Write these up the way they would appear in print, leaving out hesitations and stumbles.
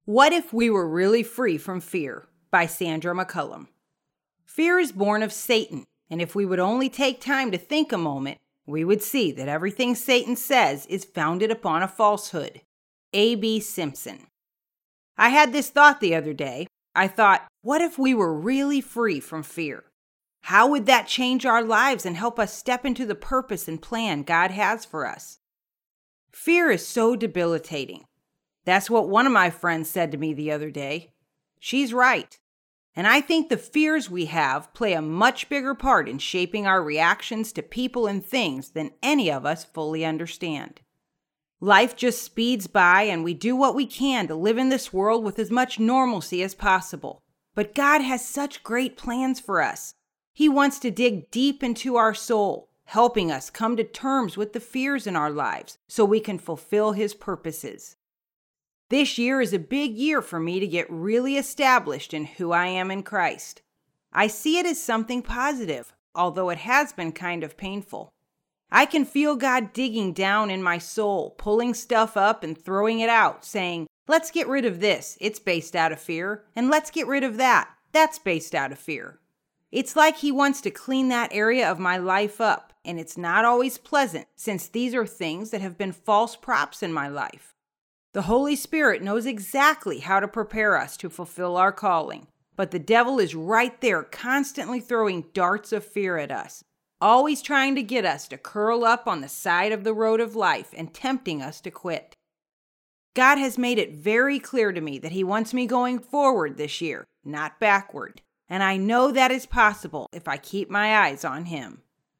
What If We Were Really Free from Fear by Sandra McCullum. Fear is born of Satan, and if we would only take time to think a moment, we would see that everything Satan says is founded upon a falsehood. A.B. Simpson. I had this thought the other day. I thought, what if we were really free from fear? How would that change our lives and help us step into the purpose and plan God has for us? Fear is so debilitating. That's what one of my friends said to me the other day. She's right. And I think the fears we have play a much bigger part in shaping our reactions to people and things than any of us fully understand. Life just speeds by and we do what we can to live in this world with as much normalcy as possible. But God has such great plans for us. He wants to dig deep into our soul, helping us come to terms with the fears in our lives so we can fulfill His purposes. This year is a big year for me to get really established in who I am in Christ. I see it as something positive, although it has been kind of painful. I can feel God digging down in my soul, pulling stuff up and throwing it out, saying, let's get rid of this, it's based out of fear, and let's get rid of that, that's based out of fear. It's like He wants to clean that area of my life up, and it's not always pleasant since these are things that have been false props in my life. The Holy Spirit knows exactly how to prepare us to fulfill our calling, but the devil is right there constantly throwing darts of fear at us, always trying to get us to curl up on the side of the road of life and tempting us to quit. God has made it very clear to me that He wants me going forward this year, not backward, and I know that is possible if I keep my eyes on Him.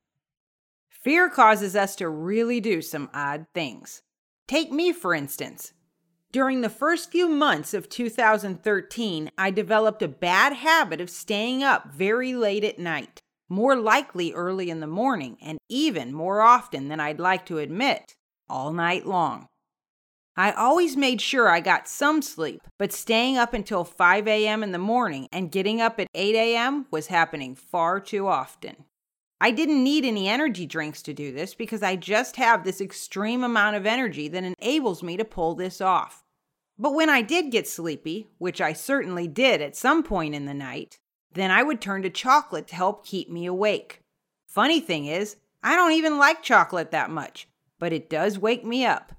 Fear causes us to really do some odd things. Take me, for instance. During the first few months of 2013, I developed a bad habit of staying up very late at night, more likely early in the morning, and even more often than I'd like to admit, all night long. I always made sure I got some sleep, but staying up until 5 a.m. in the morning and getting up at 8 a.m. was happening far too often. I didn't need any energy drinks to do this because I just have this extreme amount of energy that enables me to pull this off. But when I did get sleepy, which I certainly did at some point in the night, then I would turn to chocolate to help keep me awake. Funny thing is, I don't even like chocolate that much, but it does wake me up.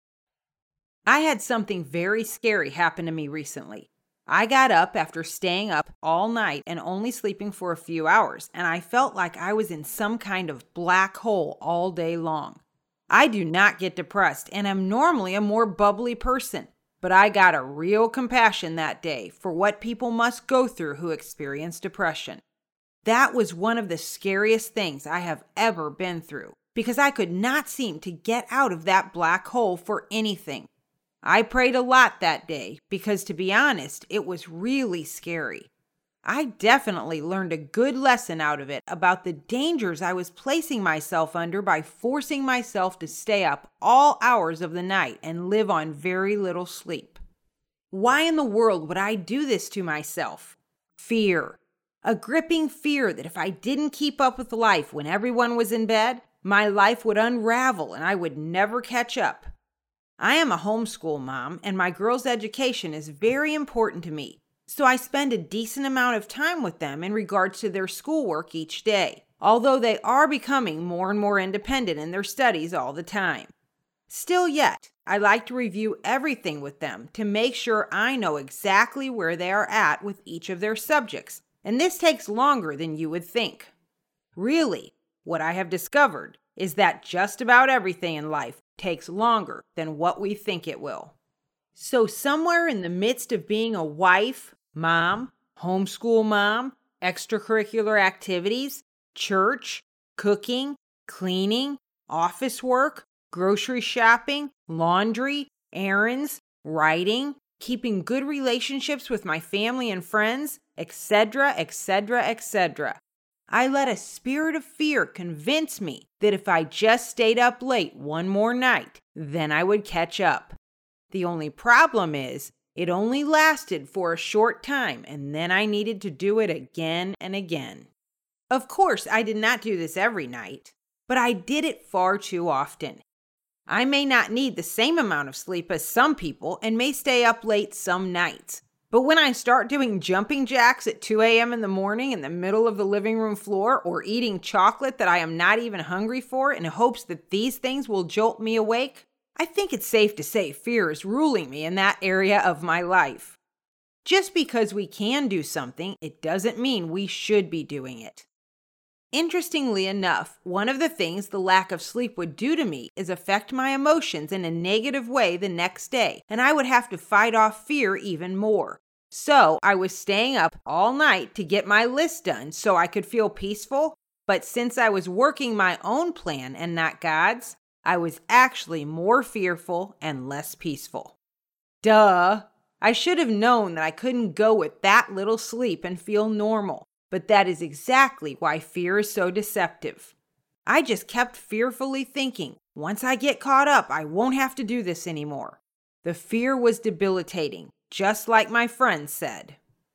I had something very scary happen to me recently. I got up after staying up all night and only sleeping for a few hours, and I felt like I was in some kind of black hole all day long. I do not get depressed and am normally a more bubbly person, but I got a real compassion that day for what people must go through who experience depression. That was one of the scariest things I have ever been through because I could not seem to get out of that black hole for anything. I prayed a lot that day because, to be honest, it was really scary. I definitely learned a good lesson out of it about the dangers I was placing myself under by forcing myself to stay up all hours of the night and live on very little sleep. Why in the world would I do this to myself? Fear. A gripping fear that if I didn't keep up with life when everyone was in bed, my life would unravel and I would never catch up. I am a homeschool mom, and my girls' education is very important to me. So I spend a decent amount of time with them in regards to their schoolwork each day, although they are becoming more and more independent in their studies all the time. Still yet, I like to review everything with them to make sure I know exactly where they are at with each of their subjects, and this takes longer than you would think. Really, what I have discovered is that just about everything in life takes longer than what we think it will. So somewhere in the midst of being a wife, mom, homeschool mom, extracurricular activities, church, cooking, cleaning, office work, grocery shopping, laundry, errands, writing, keeping good relationships with my family and friends, etc., etc., etc. I let a spirit of fear convince me that if I just stayed up late one more night, then I would catch up. The only problem is, it only lasted for a short time, and then I needed to do it again and again. Of course, I did not do this every night, but I did it far too often. I may not need the same amount of sleep as some people and may stay up late some nights. But when I start doing jumping jacks at 2 a.m. in the morning in the middle of the living room floor, or eating chocolate that I am not even hungry for in hopes that these things will jolt me awake, I think it's safe to say fear is ruling me in that area of my life. Just because we can do something, it doesn't mean we should be doing it. Interestingly enough, one of the things the lack of sleep would do to me is affect my emotions in a negative way the next day, and I would have to fight off fear even more. So I was staying up all night to get my list done so I could feel peaceful, but since I was working my own plan and not God's, I was actually more fearful and less peaceful. Duh! I should have known that I couldn't go with that little sleep and feel normal. But that is exactly why fear is so deceptive. I just kept fearfully thinking, once I get caught up, I won't have to do this anymore. The fear was debilitating, just like my friend said.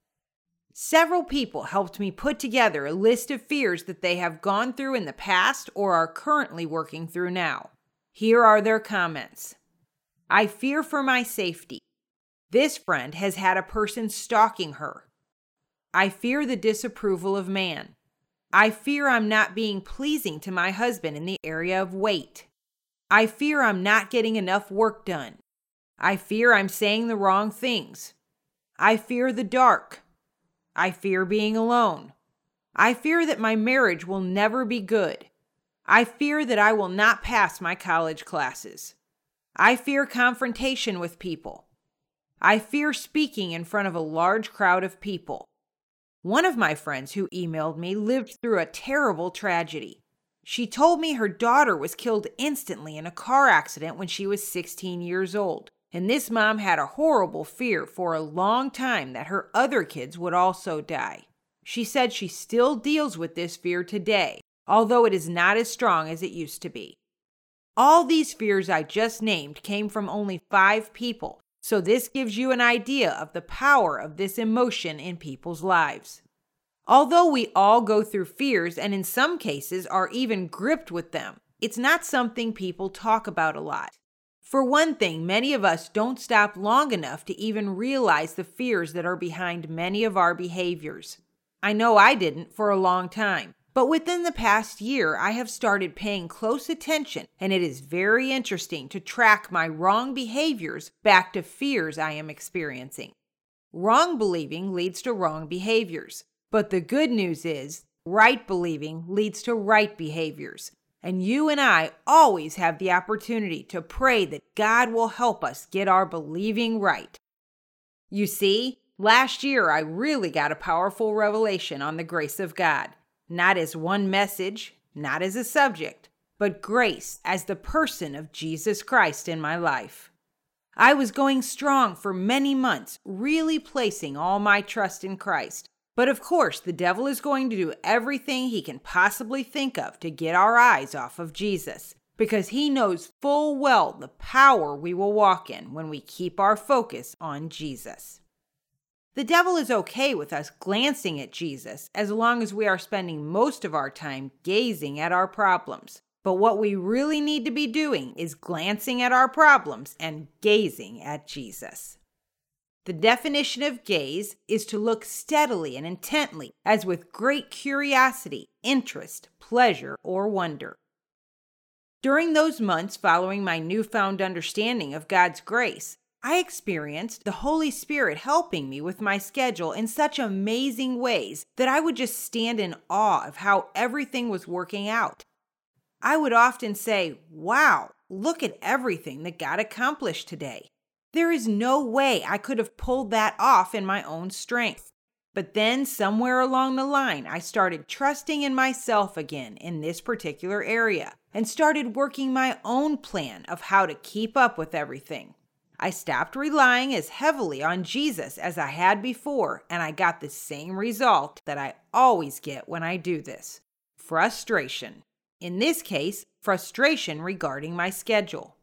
Several people helped me put together a list of fears that they have gone through in the past or are currently working through now. Here are their comments. I fear for my safety. This friend has had a person stalking her. I fear the disapproval of man. I fear I'm not being pleasing to my husband in the area of weight. I fear I'm not getting enough work done. I fear I'm saying the wrong things. I fear the dark. I fear being alone. I fear that my marriage will never be good. I fear that I will not pass my college classes. I fear confrontation with people. I fear speaking in front of a large crowd of people. One of my friends who emailed me lived through a terrible tragedy. She told me her daughter was killed instantly in a car accident when she was 16 years old, and this mom had a horrible fear for a long time that her other kids would also die. She said she still deals with this fear today, although it is not as strong as it used to be. All these fears I just named came from only 5 people. So this gives you an idea of the power of this emotion in people's lives. Although we all go through fears and in some cases are even gripped with them, it's not something people talk about a lot. For one thing, many of us don't stop long enough to even realize the fears that are behind many of our behaviors. I know I didn't for a long time. But within the past year, I have started paying close attention, and it is very interesting to track my wrong behaviors back to fears I am experiencing. Wrong believing leads to wrong behaviors, but the good news is right believing leads to right behaviors, and you and I always have the opportunity to pray that God will help us get our believing right. You see, last year I really got a powerful revelation on the grace of God. Not as one message, not as a subject, but grace as the person of Jesus Christ in my life. I was going strong for many months, really placing all my trust in Christ. But of course, the devil is going to do everything he can possibly think of to get our eyes off of Jesus, because he knows full well the power we will walk in when we keep our focus on Jesus. The devil is okay with us glancing at Jesus as long as we are spending most of our time gazing at our problems. But what we really need to be doing is glancing at our problems and gazing at Jesus. The definition of gaze is to look steadily and intently, as with great curiosity, interest, pleasure, or wonder. During those months following my newfound understanding of God's grace, I experienced the Holy Spirit helping me with my schedule in such amazing ways that I would just stand in awe of how everything was working out. I would often say, "Wow, look at everything that God accomplished today. There is no way I could have pulled that off in my own strength." But then somewhere along the line, I started trusting in myself again in this particular area and started working my own plan of how to keep up with everything. I stopped relying as heavily on Jesus as I had before, and I got the same result that I always get when I do this: frustration. In this case, frustration regarding my schedule.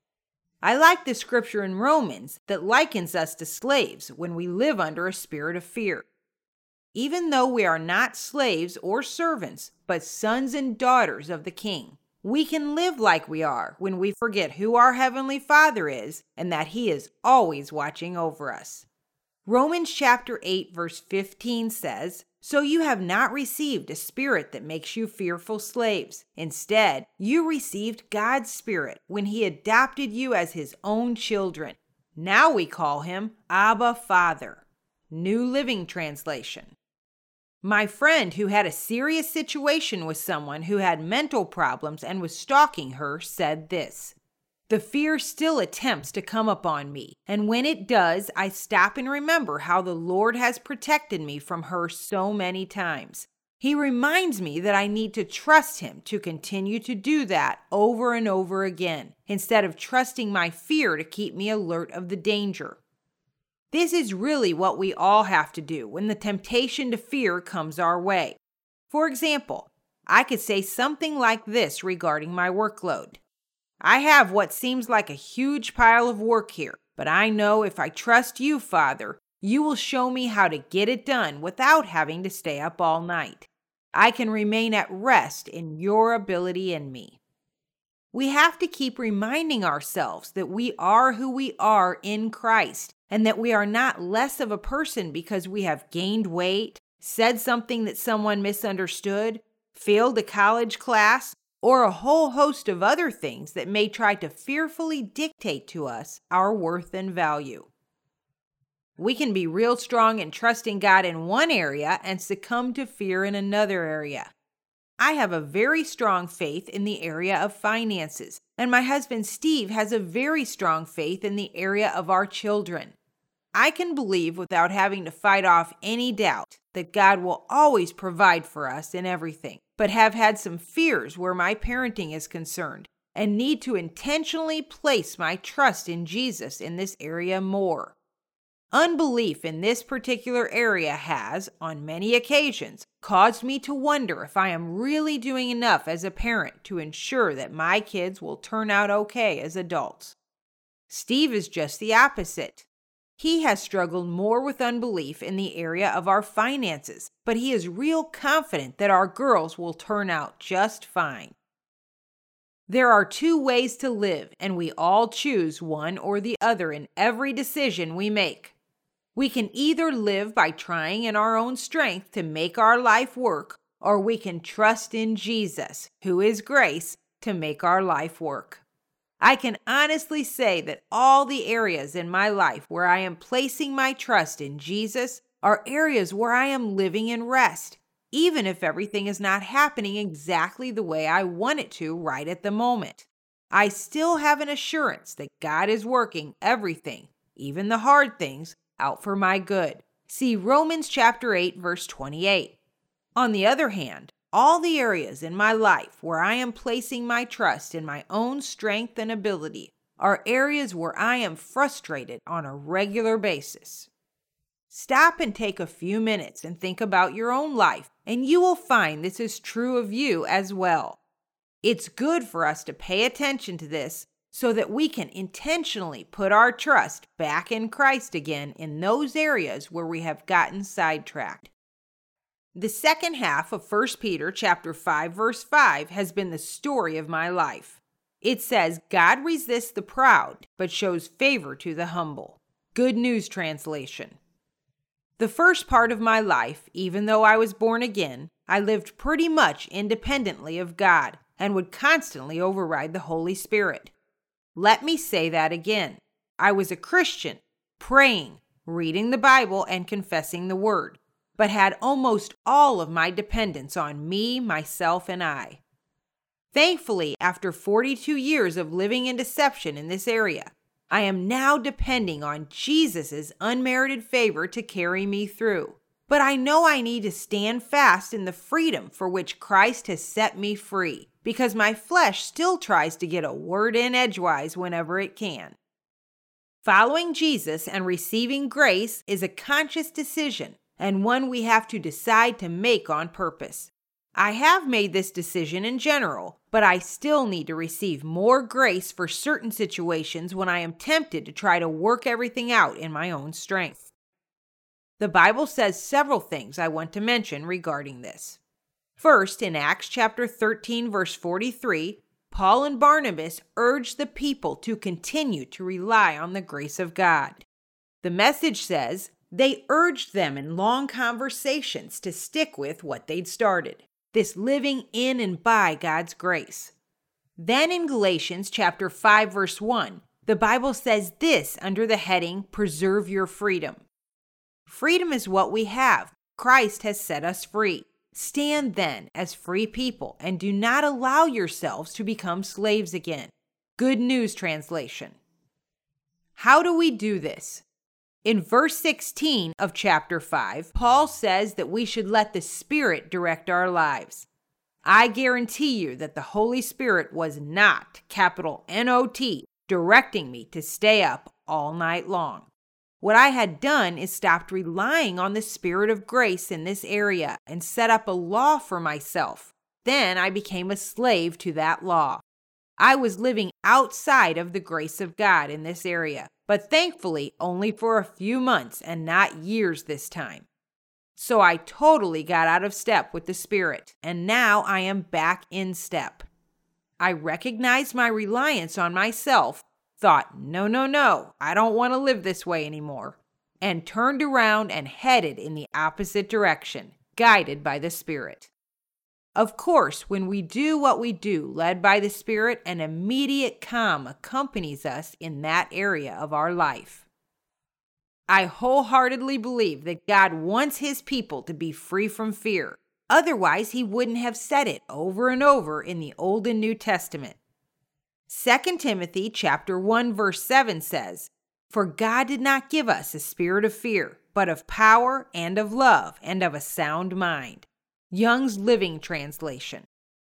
I like the scripture in Romans that likens us to slaves when we live under a spirit of fear. Even though we are not slaves or servants, but sons and daughters of the King, We can live like we are when we forget who our Heavenly Father is and that He is always watching over us. Romans chapter 8 verse 15 says, "So you have not received a spirit that makes you fearful slaves. Instead, you received God's Spirit when He adopted you as His own children. Now we call Him Abba Father." New Living Translation. My friend who had a serious situation with someone who had mental problems and was stalking her said this: "The fear still attempts to come upon me, and when it does, I stop and remember how the Lord has protected me from her so many times. He reminds me that I need to trust Him to continue to do that over and over again, instead of trusting my fear to keep me alert of the danger." This is really what we all have to do when the temptation to fear comes our way. For example, I could say something like this regarding my workload: "I have what seems like a huge pile of work here, but I know if I trust you, Father, you will show me how to get it done without having to stay up all night. I can remain at rest in your ability in me." We have to keep reminding ourselves that we are who we are in Christ, and that we are not less of a person because we have gained weight, said something that someone misunderstood, failed a college class, or a whole host of other things that may try to fearfully dictate to us our worth and value. We can be real strong in trusting God in one area and succumb to fear in another area. I have a very strong faith in the area of finances, and my husband Steve has a very strong faith in the area of our children. I can believe without having to fight off any doubt that God will always provide for us in everything, but have had some fears where my parenting is concerned and need to intentionally place my trust in Jesus in this area more. Unbelief in this particular area has, on many occasions, caused me to wonder if I am really doing enough as a parent to ensure that my kids will turn out okay as adults. Steve is just the opposite. He has struggled more with unbelief in the area of our finances, but he is real confident that our girls will turn out just fine. There are two ways to live, and we all choose one or the other in every decision we make. We can either live by trying in our own strength to make our life work, or we can trust in Jesus, who is grace, to make our life work. I can honestly say that all the areas in my life where I am placing my trust in Jesus are areas where I am living in rest, even if everything is not happening exactly the way I want it to right at the moment. I still have an assurance that God is working everything, even the hard things, out for my good. See Romans chapter 8, verse 28. On the other hand, all the areas in my life where I am placing my trust in my own strength and ability are areas where I am frustrated on a regular basis. Stop and take a few minutes and think about your own life, and you will find this is true of you as well. It's good for us to pay attention to this so that we can intentionally put our trust back in Christ again in those areas where we have gotten sidetracked. The second half of 1 Peter chapter 5 verse 5 has been the story of my life. It says, "God resists the proud, but shows favor to the humble." Good News Translation. The first part of my life, even though I was born again, I lived pretty much independently of God and would constantly override the Holy Spirit. Let me say that again. I was a Christian, praying, reading the Bible, and confessing the Word, but had almost all of my dependence on me, myself, and I. Thankfully, after 42 years of living in deception in this area, I am now depending on Jesus' unmerited favor to carry me through. But I know I need to stand fast in the freedom for which Christ has set me free, because my flesh still tries to get a word in edgewise whenever it can. Following Jesus and receiving grace is a conscious decision, and one we have to decide to make on purpose. I have made this decision in general, but I still need to receive more grace for certain situations when I am tempted to try to work everything out in my own strength. The Bible says several things I want to mention regarding this. First, in Acts chapter 13, verse 43, Paul and Barnabas urged the people to continue to rely on the grace of God. The Message says they urged them in long conversations to stick with what they'd started, this living in and by God's grace. Then in Galatians chapter 5, verse 1, the Bible says this under the heading, Preserve Your Freedom. Freedom is what we have. Christ has set us free. Stand then as free people and do not allow yourselves to become slaves again. Good News Translation. How do we do this? In verse 16 of chapter 5, Paul says that we should let the Spirit direct our lives. I guarantee you that the Holy Spirit was not, capital N-O-T, directing me to stay up all night long. What I had done is stopped relying on the Spirit of grace in this area and set up a law for myself. Then I became a slave to that law. I was living outside of the grace of God in this area, but thankfully only for a few months and not years this time. So I totally got out of step with the Spirit, and now I am back in step. I recognized my reliance on myself, thought, no, I don't want to live this way anymore, and turned around and headed in the opposite direction, guided by the Spirit. Of course, when we do what we do, led by the Spirit, an immediate calm accompanies us in that area of our life. I wholeheartedly believe that God wants His people to be free from fear. Otherwise, He wouldn't have said it over and over in the Old and New Testament. 2 Timothy chapter 1, verse 7 says, For God did not give us a spirit of fear, but of power and of love and of a sound mind. Young's Living Translation.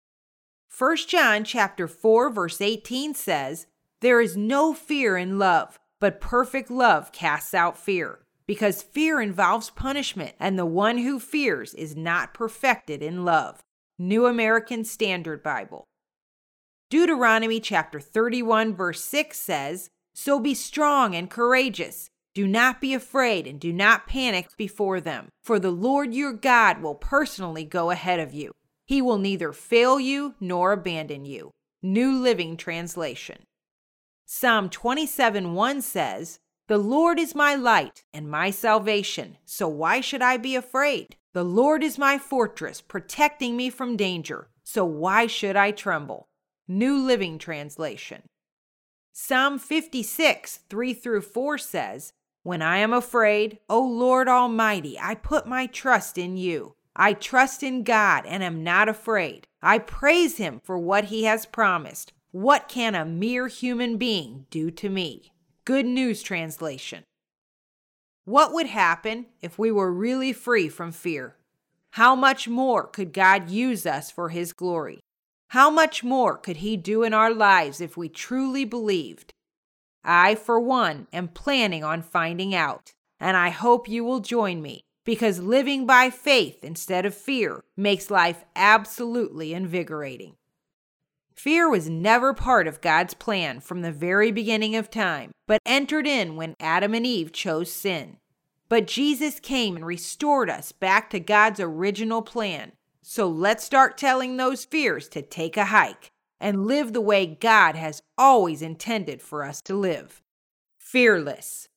1 John chapter 4, verse 18 says, There is no fear in love, but perfect love casts out fear, because fear involves punishment, and the one who fears is not perfected in love. New American Standard Bible. Deuteronomy chapter 31, verse 6 says, So be strong and courageous. Do not be afraid and do not panic before them, for the Lord your God will personally go ahead of you. He will neither fail you nor abandon you. New Living Translation. Psalm 27:1 says, The Lord is my light and my salvation, so why should I be afraid? The Lord is my fortress, protecting me from danger, so why should I tremble? New Living Translation. Psalm 56, 3-4 says, When I am afraid, O Lord Almighty, I put my trust in you. I trust in God and am not afraid. I praise Him for what He has promised. What can a mere human being do to me? Good News Translation. What would happen if we were really free from fear? How much more could God use us for His glory? How much more could He do in our lives if we truly believed? I, for one, am planning on finding out, and I hope you will join me, because living by faith instead of fear makes life absolutely invigorating. Fear was never part of God's plan from the very beginning of time, but entered in when Adam and Eve chose sin. But Jesus came and restored us back to God's original plan. So let's start telling those fears to take a hike and live the way God has always intended for us to live. Fearless.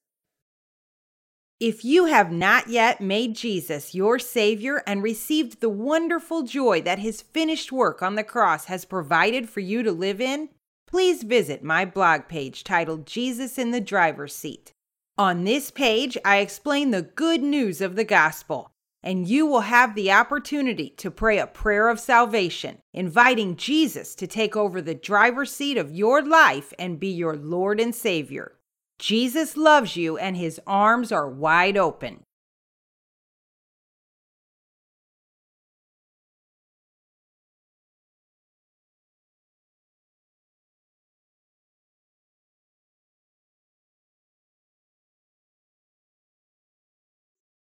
If you have not yet made Jesus your Savior and received the wonderful joy that His finished work on the cross has provided for you to live in, please visit my blog page titled Jesus in the Driver's Seat. On this page, I explain the good news of the gospel, and you will have the opportunity to pray a prayer of salvation, inviting Jesus to take over the driver's seat of your life and be your Lord and Savior. Jesus loves you and His arms are wide open.